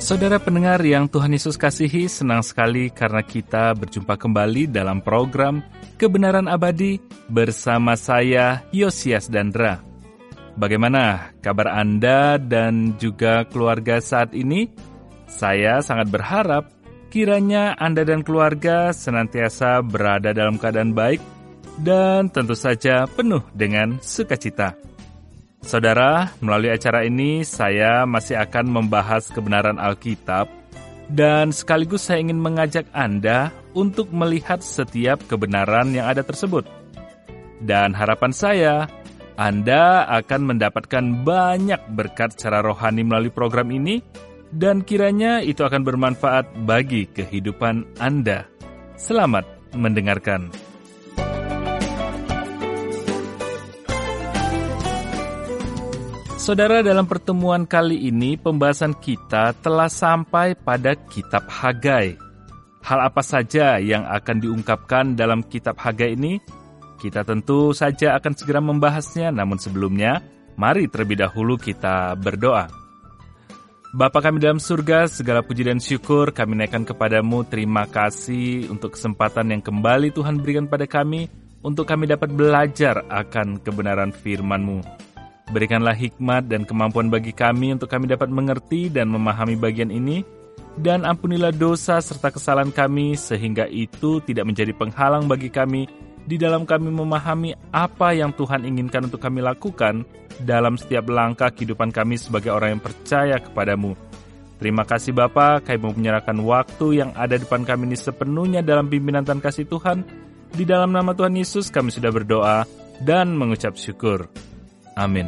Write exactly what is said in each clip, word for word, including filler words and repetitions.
Saudara pendengar yang Tuhan Yesus kasihi, senang sekali karena kita berjumpa kembali dalam program Kebenaran Abadi bersama saya, Yosias Dandra. Bagaimana kabar Anda dan juga keluarga saat ini? Saya sangat berharap kiranya Anda dan keluarga senantiasa berada dalam keadaan baik dan tentu saja penuh dengan sukacita. Saudara, melalui acara ini saya masih akan membahas kebenaran Alkitab dan sekaligus saya ingin mengajak Anda untuk melihat setiap kebenaran yang ada tersebut. Dan harapan saya, Anda akan mendapatkan banyak berkat secara rohani melalui program ini dan kiranya itu akan bermanfaat bagi kehidupan Anda. Selamat mendengarkan. Saudara, dalam pertemuan kali ini pembahasan kita telah sampai pada kitab Hagai. Hal apa saja yang akan diungkapkan dalam kitab Hagai ini? Kita tentu saja akan segera membahasnya, namun sebelumnya, mari terlebih dahulu kita berdoa. Bapa kami dalam surga, segala puji dan syukur kami naikkan kepadamu. Terima kasih untuk kesempatan yang kembali Tuhan berikan pada kami, untuk kami dapat belajar akan kebenaran firman-Mu. Berikanlah hikmat dan kemampuan bagi kami untuk kami dapat mengerti dan memahami bagian ini, dan ampunilah dosa serta kesalahan kami sehingga itu tidak menjadi penghalang bagi kami di dalam kami memahami apa yang Tuhan inginkan untuk kami lakukan dalam setiap langkah kehidupan kami sebagai orang yang percaya kepadamu. Terima kasih Bapa, kami mau menyerahkan waktu yang ada di depan kami ini sepenuhnya dalam pimpinan dan kasih Tuhan. Di dalam nama Tuhan Yesus kami sudah berdoa dan mengucap syukur. Amin.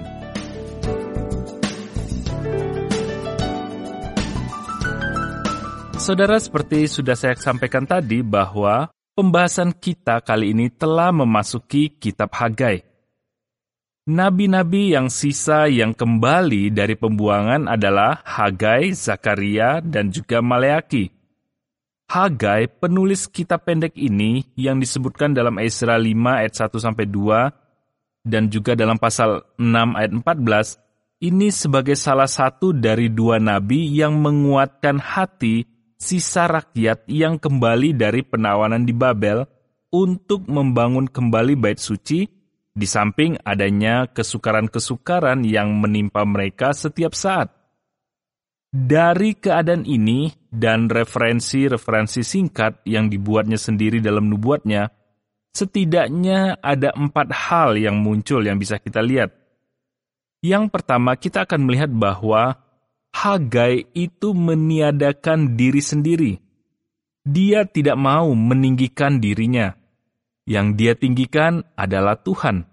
Saudara, seperti sudah saya sampaikan tadi bahwa pembahasan kita kali ini telah memasuki kitab Hagai. Nabi-nabi yang sisa yang kembali dari pembuangan adalah Hagai, Zakaria, dan juga Maleaki. Hagai, penulis kitab pendek ini yang disebutkan dalam Esra lima ayat satu sampai dua dan juga dalam pasal enam ayat empat belas, ini sebagai salah satu dari dua nabi yang menguatkan hati sisa rakyat yang kembali dari penawanan di Babel untuk membangun kembali bait suci, di samping adanya kesukaran-kesukaran yang menimpa mereka setiap saat. Dari keadaan ini dan referensi-referensi singkat yang dibuatnya sendiri dalam nubuatnya, setidaknya ada empat hal yang muncul yang bisa kita lihat. Yang pertama, kita akan melihat bahwa Hagai itu meniadakan diri sendiri. Dia tidak mau meninggikan dirinya. Yang dia tinggikan adalah Tuhan.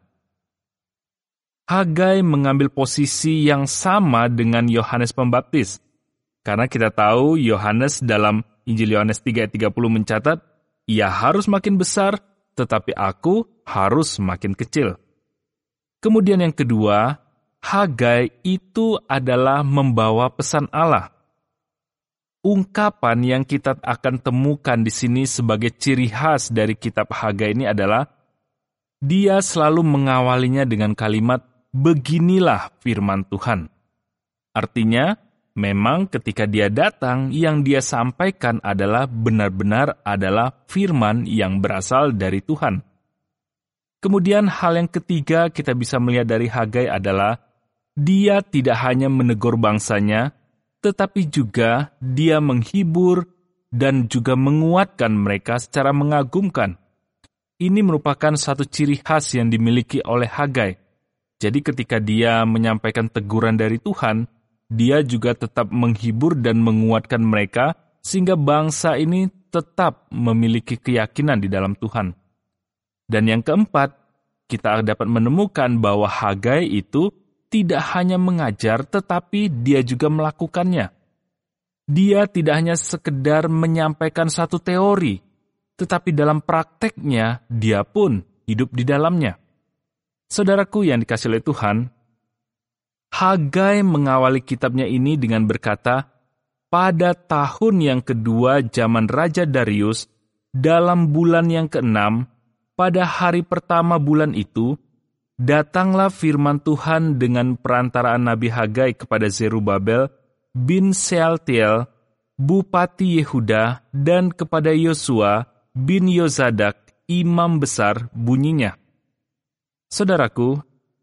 Hagai mengambil posisi yang sama dengan Yohanes Pembaptis. Karena kita tahu Yohanes dalam Injil Yohanes tiga ayat tiga puluh mencatat, ia harus makin besar, tetapi aku harus makin kecil. Kemudian yang kedua, Hagai itu adalah membawa pesan Allah. Ungkapan yang kita akan temukan di sini sebagai ciri khas dari kitab Hagai ini adalah, dia selalu mengawalinya dengan kalimat, beginilah firman Tuhan. Artinya, memang ketika dia datang, yang dia sampaikan adalah benar-benar adalah firman yang berasal dari Tuhan. Kemudian hal yang ketiga kita bisa melihat dari Hagai adalah, dia tidak hanya menegur bangsanya, tetapi juga dia menghibur dan juga menguatkan mereka secara mengagumkan. Ini merupakan satu ciri khas yang dimiliki oleh Hagai. Jadi ketika dia menyampaikan teguran dari Tuhan, dia juga tetap menghibur dan menguatkan mereka, sehingga bangsa ini tetap memiliki keyakinan di dalam Tuhan. Dan yang keempat, kita dapat menemukan bahwa Hagai itu tidak hanya mengajar, tetapi dia juga melakukannya. Dia tidak hanya sekedar menyampaikan satu teori, tetapi dalam prakteknya dia pun hidup di dalamnya. Saudaraku yang dikasihi oleh Tuhan, Hagai mengawali kitabnya ini dengan berkata, pada tahun yang kedua zaman Raja Darius, dalam bulan yang keenam, pada hari pertama bulan itu, datanglah firman Tuhan dengan perantaraan Nabi Hagai kepada Zerubabel bin Sealtiel, bupati Yehuda, dan kepada Yosua bin Yozadak, imam besar, bunyinya. Saudaraku,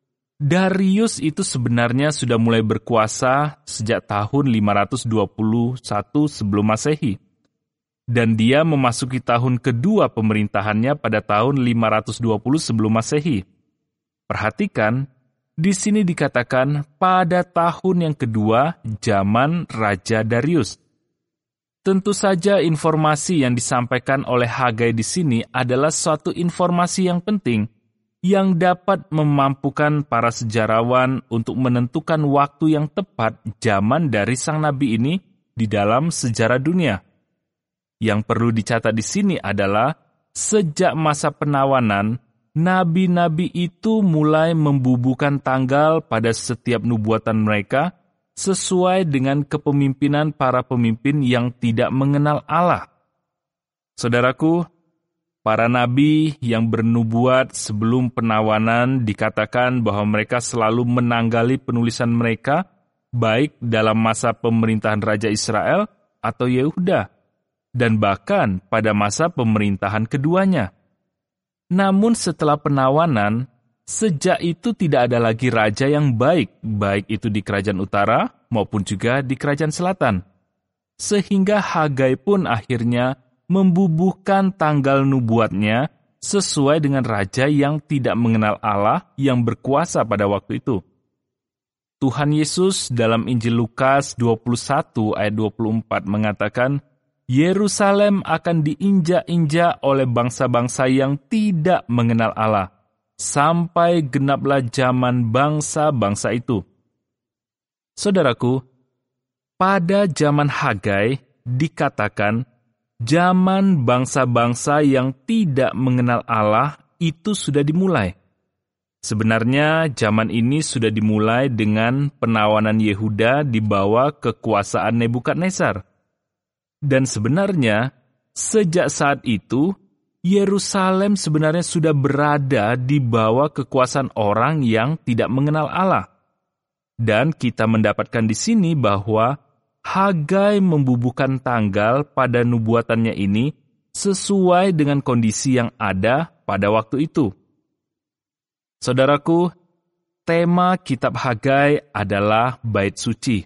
Darius itu sebenarnya sudah mulai berkuasa sejak tahun lima ratus dua puluh satu sebelum Masehi. Dan dia memasuki tahun kedua pemerintahannya pada tahun lima ratus dua puluh sebelum Masehi. Perhatikan, di sini dikatakan pada tahun yang kedua zaman Raja Darius. Tentu saja informasi yang disampaikan oleh Hagai di sini adalah suatu informasi yang penting yang dapat memampukan para sejarawan untuk menentukan waktu yang tepat zaman dari sang nabi ini di dalam sejarah dunia. Yang perlu dicatat di sini adalah sejak masa penawanan, nabi-nabi itu mulai membubuhkan tanggal pada setiap nubuatan mereka sesuai dengan kepemimpinan para pemimpin yang tidak mengenal Allah. Saudaraku, para nabi yang bernubuat sebelum penawanan dikatakan bahwa mereka selalu menanggali penulisan mereka, baik dalam masa pemerintahan Raja Israel atau Yehuda, dan bahkan pada masa pemerintahan keduanya. Namun setelah penawanan, sejak itu tidak ada lagi raja yang baik, baik itu di kerajaan utara maupun juga di kerajaan selatan. Sehingga Hagai pun akhirnya membubuhkan tanggal nubuatnya sesuai dengan raja yang tidak mengenal Allah yang berkuasa pada waktu itu. Tuhan Yesus dalam Injil Lukas dua puluh satu ayat dua puluh empat mengatakan, Yerusalem akan diinjak-injak oleh bangsa-bangsa yang tidak mengenal Allah, sampai genaplah zaman bangsa-bangsa itu. Saudaraku, pada zaman Hagai dikatakan, zaman bangsa-bangsa yang tidak mengenal Allah itu sudah dimulai. Sebenarnya zaman ini sudah dimulai dengan penawanan Yehuda di bawah kekuasaan Nebukadnezar. Dan sebenarnya sejak saat itu Yerusalem sebenarnya sudah berada di bawah kekuasaan orang yang tidak mengenal Allah. Dan kita mendapatkan di sini bahwa Hagai membubuhkan tanggal pada nubuatannya ini sesuai dengan kondisi yang ada pada waktu itu. Saudaraku, tema kitab Hagai adalah Bait Suci.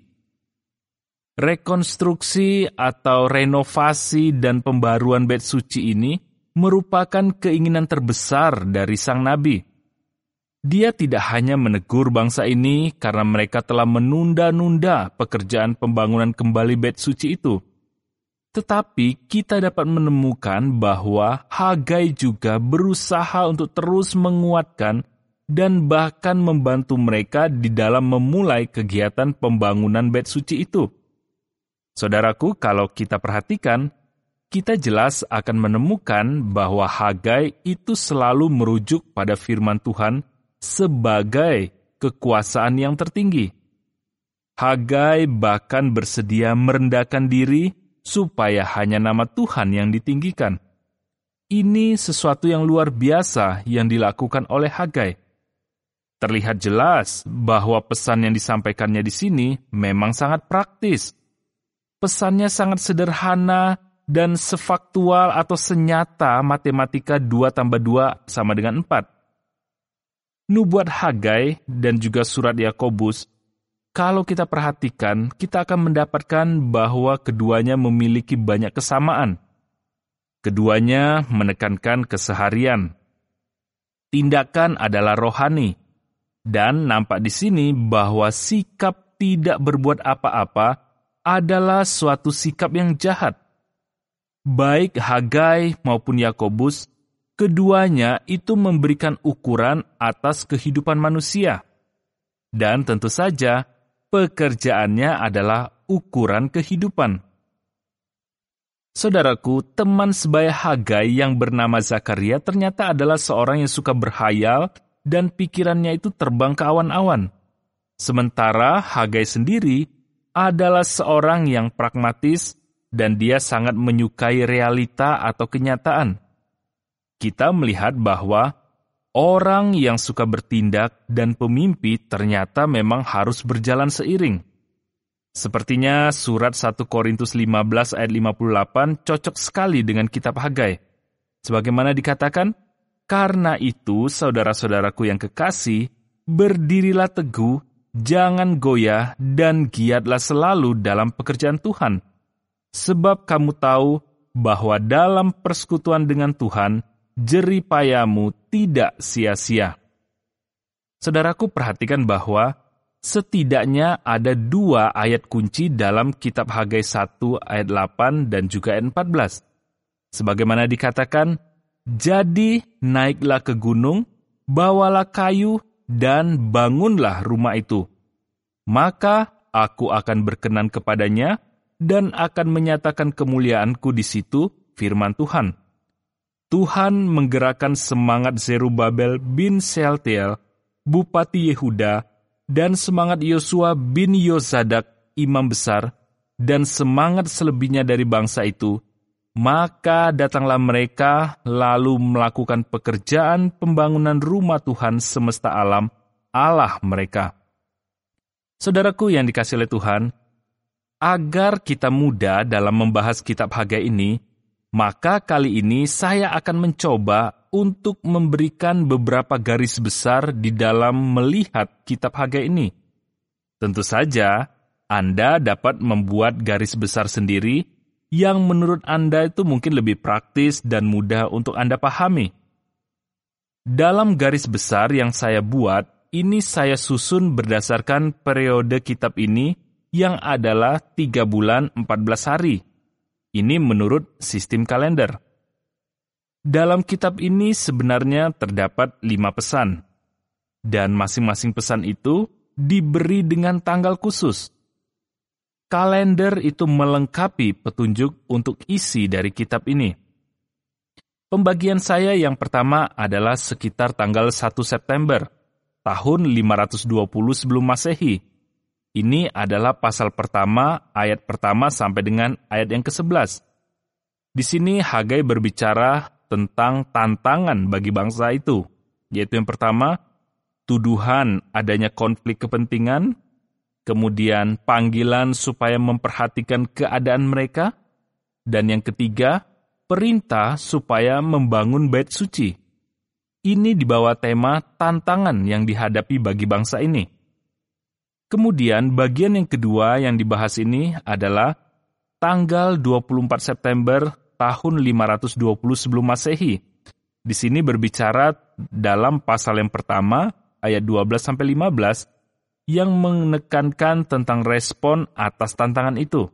Rekonstruksi atau renovasi dan pembaruan Bait Suci ini merupakan keinginan terbesar dari sang nabi. Dia tidak hanya menegur bangsa ini karena mereka telah menunda-nunda pekerjaan pembangunan kembali Bait Suci itu. Tetapi kita dapat menemukan bahwa Hagai juga berusaha untuk terus menguatkan dan bahkan membantu mereka di dalam memulai kegiatan pembangunan Bait Suci itu. Saudaraku, kalau kita perhatikan, kita jelas akan menemukan bahwa Hagai itu selalu merujuk pada firman Tuhan sebagai kekuasaan yang tertinggi. Hagai bahkan bersedia merendahkan diri supaya hanya nama Tuhan yang ditinggikan. Ini sesuatu yang luar biasa yang dilakukan oleh Hagai. Terlihat jelas bahwa pesan yang disampaikannya di sini memang sangat praktis. Pesannya sangat sederhana dan sefaktual atau senyata matematika dua tambah dua sama dengan empat. Nubuat Hagai dan juga surat Yakobus, kalau kita perhatikan, kita akan mendapatkan bahwa keduanya memiliki banyak kesamaan. Keduanya menekankan keseharian. Tindakan adalah rohani, dan nampak di sini bahwa sikap tidak berbuat apa-apa adalah suatu sikap yang jahat. Baik Hagai maupun Yakobus, keduanya itu memberikan ukuran atas kehidupan manusia. Dan tentu saja, pekerjaannya adalah ukuran kehidupan. Saudaraku, teman sebaya Hagai yang bernama Zakaria ternyata adalah seorang yang suka berhayal dan pikirannya itu terbang ke awan-awan. Sementara Hagai sendiri adalah seorang yang pragmatis dan dia sangat menyukai realita atau kenyataan. Kita melihat bahwa orang yang suka bertindak dan pemimpi ternyata memang harus berjalan seiring. Sepertinya surat satu Korintus lima belas ayat lima puluh delapan cocok sekali dengan kitab Hagai. Sebagaimana dikatakan, "Karena itu, saudara-saudaraku yang kekasih, berdirilah teguh, jangan goyah, dan giatlah selalu dalam pekerjaan Tuhan. Sebab kamu tahu bahwa dalam persekutuan dengan Tuhan, jerih payahmu tidak sia-sia." Saudaraku, perhatikan bahwa setidaknya ada dua ayat kunci dalam kitab Hagai satu ayat delapan dan juga ayat empat belas. Sebagaimana dikatakan, "Jadi naiklah ke gunung, bawalah kayu, dan bangunlah rumah itu. Maka aku akan berkenan kepadanya, dan akan menyatakan kemuliaanku di situ," firman Tuhan. Tuhan menggerakkan semangat Zerubabel bin Sealtiel, Bupati Yehuda, dan semangat Yosua bin Yozadak, imam besar, dan semangat selebihnya dari bangsa itu. Maka datanglah mereka lalu melakukan pekerjaan pembangunan rumah Tuhan semesta alam, Allah mereka. Saudaraku yang dikasihi oleh Tuhan, agar kita mudah dalam membahas kitab Hagai ini, maka kali ini saya akan mencoba untuk memberikan beberapa garis besar di dalam melihat kitab Hagai ini. Tentu saja, Anda dapat membuat garis besar sendiri yang menurut Anda itu mungkin lebih praktis dan mudah untuk Anda pahami. Dalam garis besar yang saya buat, ini saya susun berdasarkan periode kitab ini yang adalah tiga bulan empat belas hari. Ini menurut sistem kalender. Dalam kitab ini sebenarnya terdapat lima pesan, dan masing-masing pesan itu diberi dengan tanggal khusus. Kalender itu melengkapi petunjuk untuk isi dari kitab ini. Pembagian saya yang pertama adalah sekitar tanggal satu September, tahun lima ratus dua puluh sebelum Masehi. Ini adalah pasal pertama, ayat pertama sampai dengan ayat yang kesebelas. Di sini Hagai berbicara tentang tantangan bagi bangsa itu, yaitu yang pertama, tuduhan adanya konflik kepentingan, kemudian panggilan supaya memperhatikan keadaan mereka, dan yang ketiga, perintah supaya membangun bait suci. Ini di bawah tema tantangan yang dihadapi bagi bangsa ini. Kemudian bagian yang kedua yang dibahas ini adalah tanggal dua puluh empat September tahun lima ratus dua puluh sebelum Masehi. Di sini berbicara dalam pasal yang pertama, ayat dua belas sampai lima belas, yang menekankan tentang respon atas tantangan itu.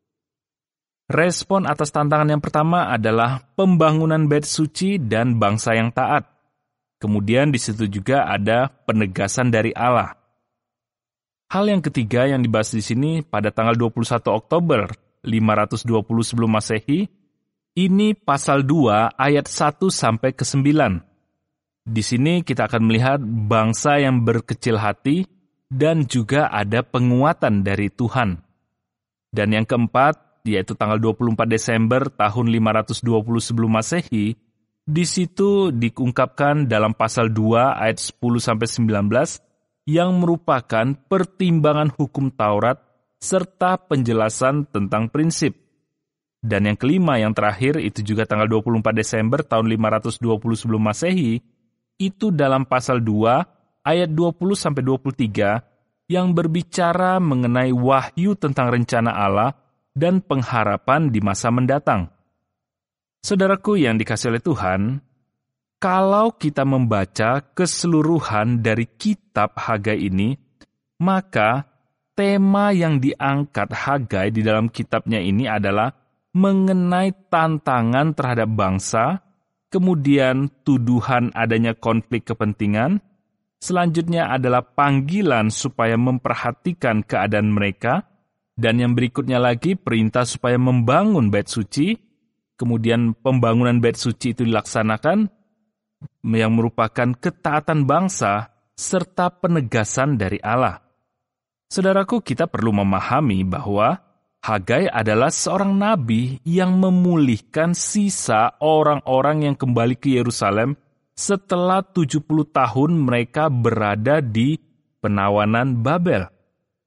Respon atas tantangan yang pertama adalah pembangunan bait suci dan bangsa yang taat. Kemudian di situ juga ada penegasan dari Allah. Hal yang ketiga yang dibahas di sini pada tanggal dua puluh satu Oktober lima ratus dua puluh sebelum Masehi, ini pasal dua ayat satu sampai ke sembilan. Di sini kita akan melihat bangsa yang berkecil hati dan juga ada penguatan dari Tuhan. Dan yang keempat, yaitu tanggal dua puluh empat Desember tahun lima ratus dua puluh sebelum Masehi, di situ diungkapkan dalam pasal dua ayat sepuluh sampai sembilan belas yang merupakan pertimbangan hukum Taurat serta penjelasan tentang prinsip. Dan yang kelima, yang terakhir, itu juga tanggal dua puluh empat Desember tahun lima ratus dua puluh sebelum Masehi, itu dalam pasal dua, ayat dua puluh sampai dua puluh tiga, yang berbicara mengenai wahyu tentang rencana Allah dan pengharapan di masa mendatang. Saudaraku yang dikasihi oleh Tuhan, kalau kita membaca keseluruhan dari kitab Hagai ini, maka tema yang diangkat Hagai di dalam kitabnya ini adalah mengenai tantangan terhadap bangsa, kemudian tuduhan adanya konflik kepentingan, selanjutnya adalah panggilan supaya memperhatikan keadaan mereka, dan yang berikutnya lagi perintah supaya membangun bait suci, kemudian pembangunan bait suci itu dilaksanakan, yang merupakan ketaatan bangsa, serta penegasan dari Allah. Saudaraku, kita perlu memahami bahwa Hagai adalah seorang nabi yang memulihkan sisa orang-orang yang kembali ke Yerusalem setelah tujuh puluh tahun mereka berada di penawanan Babel.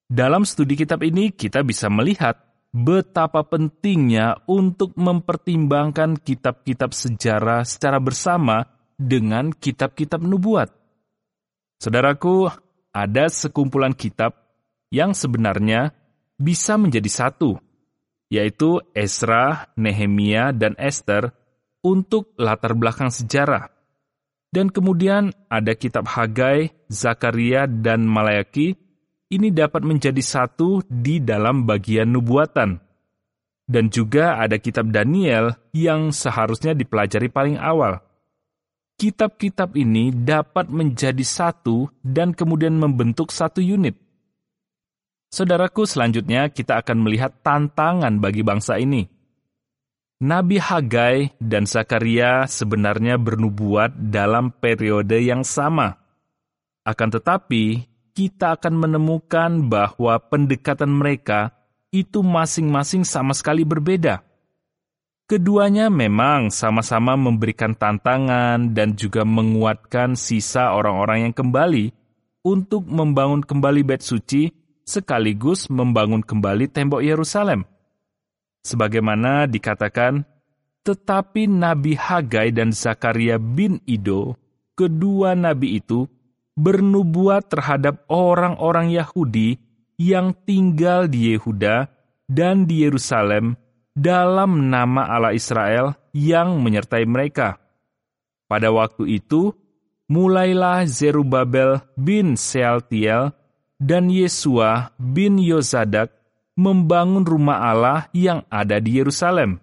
Dalam studi kitab ini kita bisa melihat betapa pentingnya untuk mempertimbangkan kitab-kitab sejarah secara bersama dengan kitab-kitab nubuat. Saudaraku, ada sekumpulan kitab yang sebenarnya bisa menjadi satu, yaitu Ezra, Nehemia, dan Ester untuk latar belakang sejarah. Dan kemudian ada kitab Hagai, Zakaria, dan Maleaki. Ini dapat menjadi satu di dalam bagian nubuatan. Dan juga ada kitab Daniel yang seharusnya dipelajari paling awal. Kitab-kitab ini dapat menjadi satu dan kemudian membentuk satu unit. Saudaraku, selanjutnya kita akan melihat tantangan bagi bangsa ini. Nabi Hagai dan Zakaria sebenarnya bernubuat dalam periode yang sama. Akan tetapi, kita akan menemukan bahwa pendekatan mereka itu masing-masing sama sekali berbeda. Keduanya memang sama-sama memberikan tantangan dan juga menguatkan sisa orang-orang yang kembali untuk membangun kembali Bait Suci sekaligus membangun kembali tembok Yerusalem. Sebagaimana dikatakan, tetapi Nabi Hagai dan Zakaria bin Ido, kedua nabi itu, bernubuat terhadap orang-orang Yahudi yang tinggal di Yehuda dan di Yerusalem dalam nama Allah Israel yang menyertai mereka. Pada waktu itu, mulailah Zerubabel bin Sealtiel dan Yesua bin Yozadak membangun rumah Allah yang ada di Yerusalem.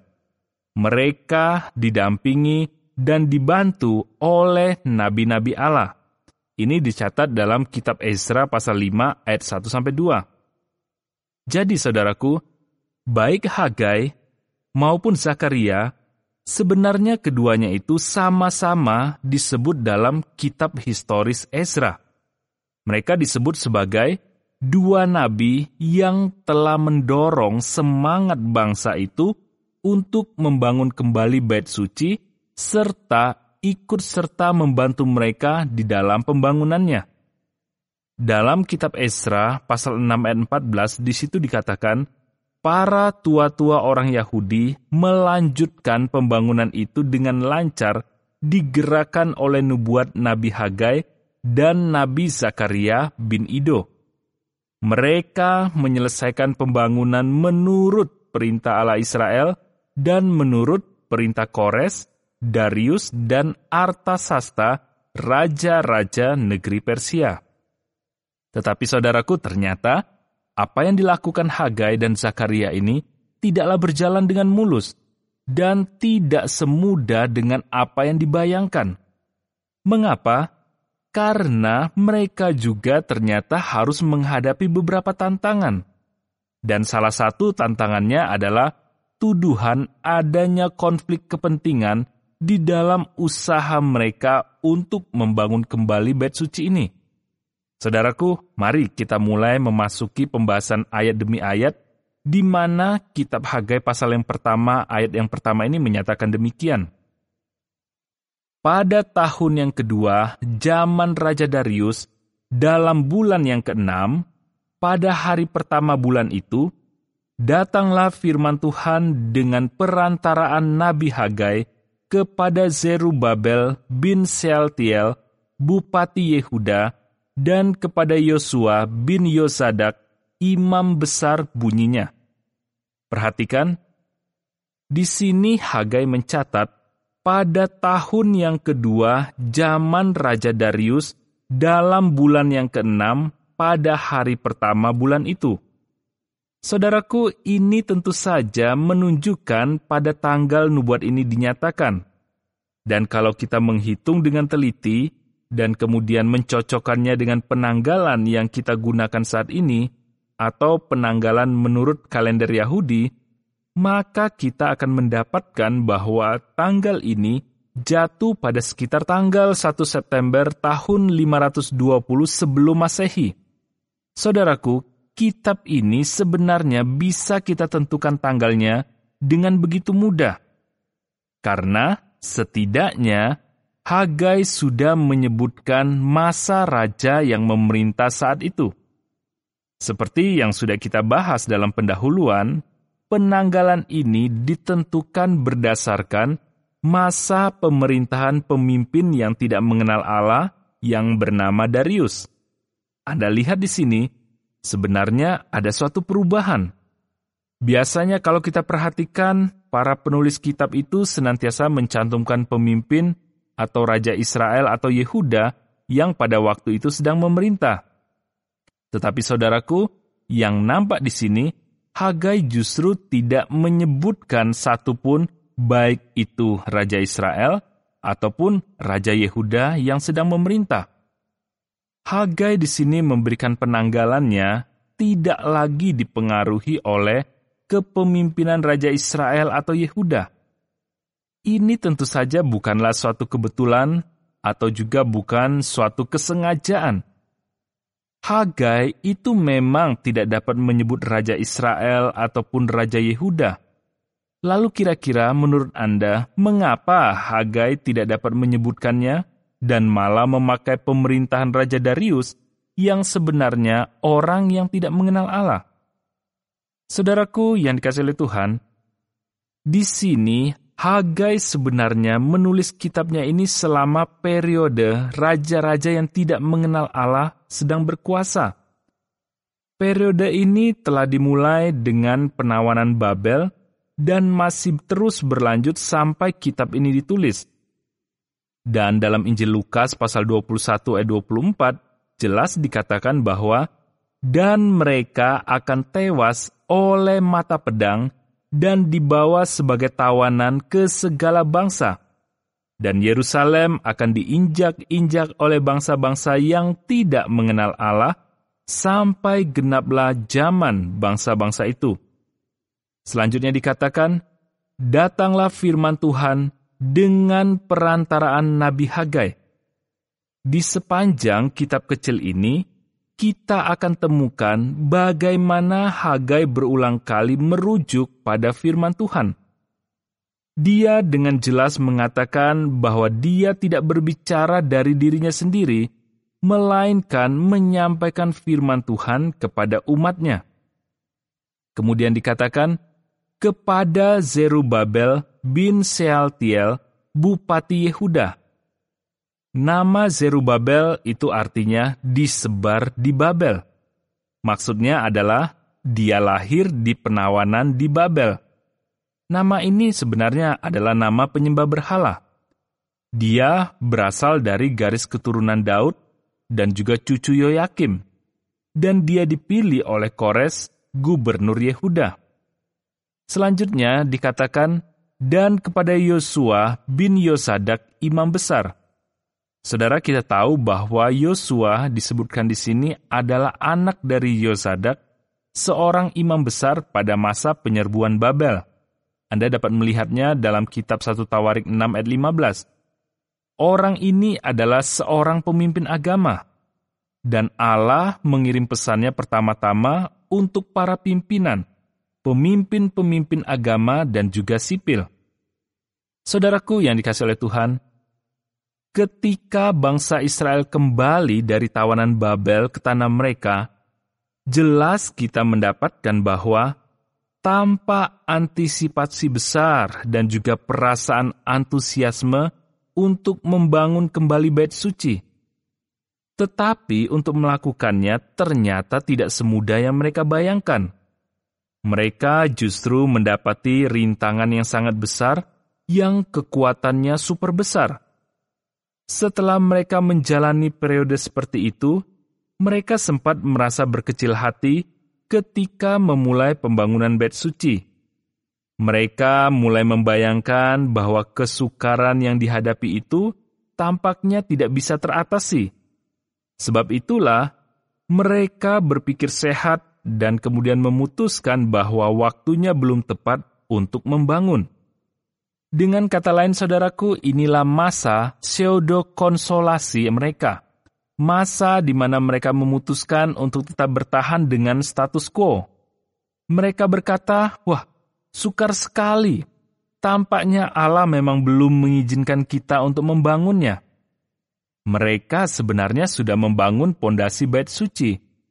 Mereka didampingi dan dibantu oleh nabi-nabi Allah. Ini dicatat dalam kitab Ezra pasal lima ayat satu sampai dua. Jadi saudaraku, baik Hagai maupun Zakaria, sebenarnya keduanya itu sama-sama disebut dalam kitab historis Ezra. Mereka disebut sebagai dua nabi yang telah mendorong semangat bangsa itu untuk membangun kembali Bait Suci serta ikut serta membantu mereka di dalam pembangunannya. Dalam kitab Ezra pasal enam ayat empat belas di situ dikatakan, para tua-tua orang Yahudi melanjutkan pembangunan itu dengan lancar digerakkan oleh nubuat Nabi Hagai dan Nabi Zakaria bin Ido. Mereka menyelesaikan pembangunan menurut perintah Allah Israel dan menurut perintah Kores, Darius, dan Artasasta, raja-raja negeri Persia. Tetapi saudaraku, ternyata apa yang dilakukan Hagai dan Zakaria ini tidaklah berjalan dengan mulus dan tidak semudah dengan apa yang dibayangkan. Mengapa? Karena mereka juga ternyata harus menghadapi beberapa tantangan. Dan salah satu tantangannya adalah tuduhan adanya konflik kepentingan di dalam usaha mereka untuk membangun kembali Bait Suci ini. Saudaraku, mari kita mulai memasuki pembahasan ayat demi ayat, di mana kitab Hagai pasal yang pertama, ayat yang pertama ini menyatakan demikian. Pada tahun yang kedua, zaman Raja Darius, dalam bulan yang keenam, pada hari pertama bulan itu, datanglah firman Tuhan dengan perantaraan Nabi Hagai kepada Zerubabel bin Sealtiel, Bupati Yehuda, dan kepada Yosua bin Yozadak, imam besar bunyinya. Perhatikan, di sini Hagai mencatat, pada tahun yang kedua zaman Raja Darius, dalam bulan yang keenam, pada hari pertama bulan itu. Saudaraku, ini tentu saja menunjukkan pada tanggal nubuat ini dinyatakan. Dan kalau kita menghitung dengan teliti, dan kemudian mencocokkannya dengan penanggalan yang kita gunakan saat ini, atau penanggalan menurut kalender Yahudi, maka kita akan mendapatkan bahwa tanggal ini jatuh pada sekitar tanggal satu September tahun lima ratus dua puluh sebelum Masehi. Saudaraku, kitab ini sebenarnya bisa kita tentukan tanggalnya dengan begitu mudah. Karena setidaknya Hagai sudah menyebutkan masa raja yang memerintah saat itu. Seperti yang sudah kita bahas dalam pendahuluan, penanggalan ini ditentukan berdasarkan masa pemerintahan pemimpin yang tidak mengenal Allah yang bernama Darius. Anda lihat di sini, sebenarnya ada suatu perubahan. Biasanya kalau kita perhatikan, para penulis kitab itu senantiasa mencantumkan pemimpin atau Raja Israel atau Yehuda yang pada waktu itu sedang memerintah. Tetapi saudaraku, yang nampak di sini, Hagai justru tidak menyebutkan satupun baik itu Raja Israel ataupun Raja Yehuda yang sedang memerintah. Hagai di sini memberikan penanggalannya tidak lagi dipengaruhi oleh kepemimpinan Raja Israel atau Yehuda. Ini tentu saja bukanlah suatu kebetulan atau juga bukan suatu kesengajaan. Hagai itu memang tidak dapat menyebut Raja Israel ataupun Raja Yehuda. Lalu kira-kira menurut Anda, mengapa Hagai tidak dapat menyebutkannya dan malah memakai pemerintahan Raja Darius yang sebenarnya orang yang tidak mengenal Allah? Saudaraku yang dikasihi oleh Tuhan, di sini Hagai sebenarnya menulis kitabnya ini selama periode raja-raja yang tidak mengenal Allah sedang berkuasa. Periode ini telah dimulai dengan penawanan Babel dan masih terus berlanjut sampai kitab ini ditulis. Dan dalam Injil Lukas pasal dua puluh satu ayat dua puluh empat jelas dikatakan bahwa dan mereka akan tewas oleh mata pedang dan dibawa sebagai tawanan ke segala bangsa. Dan Yerusalem akan diinjak-injak oleh bangsa-bangsa yang tidak mengenal Allah sampai genaplah zaman bangsa-bangsa itu. Selanjutnya dikatakan, datanglah firman Tuhan dengan perantaraan Nabi Hagai. Di sepanjang kitab kecil ini, kita akan temukan bagaimana Hagai berulang kali merujuk pada firman Tuhan. Dia dengan jelas mengatakan bahwa dia tidak berbicara dari dirinya sendiri, melainkan menyampaikan firman Tuhan kepada umatnya. Kemudian dikatakan, kepada Zerubabel bin Sealtiel, Bupati Yehuda. Nama Zerubabel itu artinya disebar di Babel. Maksudnya adalah dia lahir di penawanan di Babel. Nama ini sebenarnya adalah nama penyembah berhala. Dia berasal dari garis keturunan Daud dan juga cucu Yoyakim. Dan dia dipilih oleh Kores, gubernur Yehuda. Selanjutnya dikatakan, dan kepada Yosua bin Yosadak, imam besar. Saudara, kita tahu bahwa Yosua disebutkan di sini adalah anak dari Yosadak, seorang imam besar pada masa penyerbuan Babel. Anda dapat melihatnya dalam kitab satu Tawarik enam ayat lima belas. Orang ini adalah seorang pemimpin agama, dan Allah mengirim pesannya pertama-tama untuk para pimpinan, pemimpin-pemimpin agama dan juga sipil. Saudaraku yang dikasihi oleh Tuhan, ketika bangsa Israel kembali dari tawanan Babel ke tanah mereka, jelas kita mendapatkan bahwa tanpa antisipasi besar dan juga perasaan antusiasme untuk membangun kembali bait suci. Tetapi untuk melakukannya ternyata tidak semudah yang mereka bayangkan. Mereka justru mendapati rintangan yang sangat besar yang kekuatannya super besar. Setelah mereka menjalani periode seperti itu, mereka sempat merasa berkecil hati ketika memulai pembangunan bait suci. Mereka mulai membayangkan bahwa kesukaran yang dihadapi itu tampaknya tidak bisa teratasi. Sebab itulah, mereka berpikir sehat dan kemudian memutuskan bahwa waktunya belum tepat untuk membangun. Dengan kata lain, saudaraku, inilah masa pseudo-konsolasi mereka. Masa di mana mereka memutuskan untuk tetap bertahan dengan status quo. Mereka berkata, wah, sukar sekali. Tampaknya Allah memang belum mengizinkan kita untuk membangunnya. Mereka sebenarnya sudah membangun pondasi bait suci.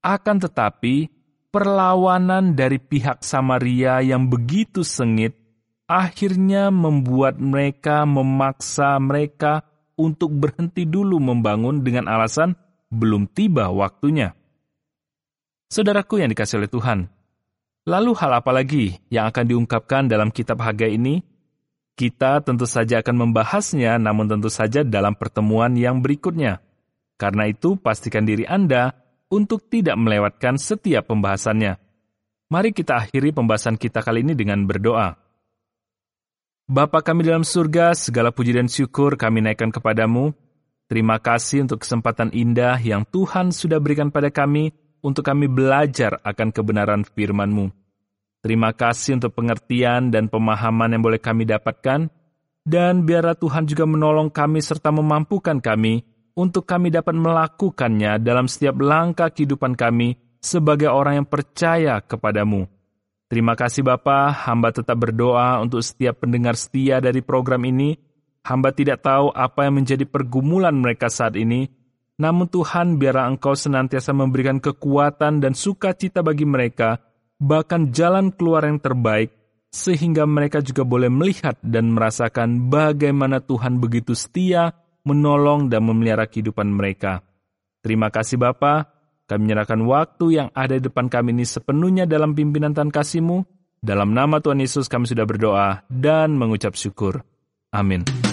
Akan tetapi, perlawanan dari pihak Samaria yang begitu sengit akhirnya membuat mereka memaksa mereka untuk berhenti dulu membangun dengan alasan belum tiba waktunya. Saudaraku yang dikasihi oleh Tuhan, lalu hal apa lagi yang akan diungkapkan dalam kitab Hagai ini? Kita tentu saja akan membahasnya, namun tentu saja dalam pertemuan yang berikutnya. Karena itu, pastikan diri Anda untuk tidak melewatkan setiap pembahasannya. Mari kita akhiri pembahasan kita kali ini dengan berdoa. Bapa kami dalam surga, segala puji dan syukur kami naikkan kepadamu. Terima kasih untuk kesempatan indah yang Tuhan sudah berikan pada kami untuk kami belajar akan kebenaran firman-Mu. Terima kasih untuk pengertian dan pemahaman yang boleh kami dapatkan, dan biarlah Tuhan juga menolong kami serta memampukan kami untuk kami dapat melakukannya dalam setiap langkah kehidupan kami sebagai orang yang percaya kepadamu. Terima kasih Bapa, hamba tetap berdoa untuk setiap pendengar setia dari program ini. Hamba tidak tahu apa yang menjadi pergumulan mereka saat ini, namun Tuhan biarlah Engkau senantiasa memberikan kekuatan dan sukacita bagi mereka, bahkan jalan keluar yang terbaik, sehingga mereka juga boleh melihat dan merasakan bagaimana Tuhan begitu setia, menolong dan memelihara kehidupan mereka. Terima kasih Bapa. Kami menyerahkan waktu yang ada di depan kami ini sepenuhnya dalam pimpinan Tuhan kasih-Mu. Dalam nama Tuhan Yesus kami sudah berdoa dan mengucap syukur. Amin.